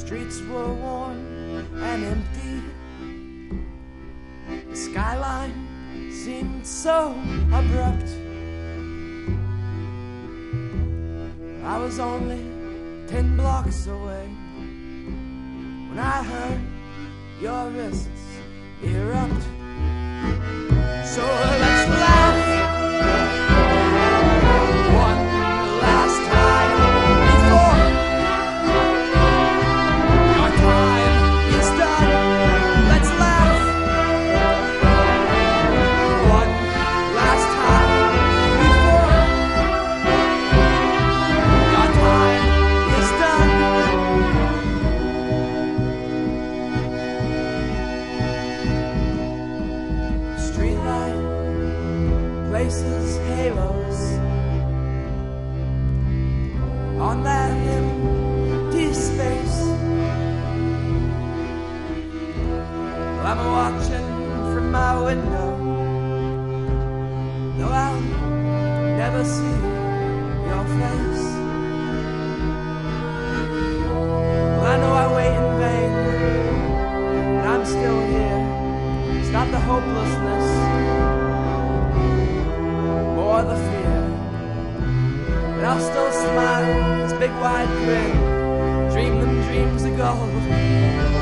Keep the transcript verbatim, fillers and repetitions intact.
streets were worn and empty. The skyline seemed so abrupt. I was only ten blocks away when I heard your wrists erupt. So let's laugh one last time before our time is done. Let's laugh one last time before our time is done. Streetlight places halos on that empty space. Well, I'm watching from my window, though I'll never see your face. Well, I know I wait in vain, but I'm still here. It's not the hopelessness or the fear, but I'll still smile, this big wide grin, dream them dreams of gold.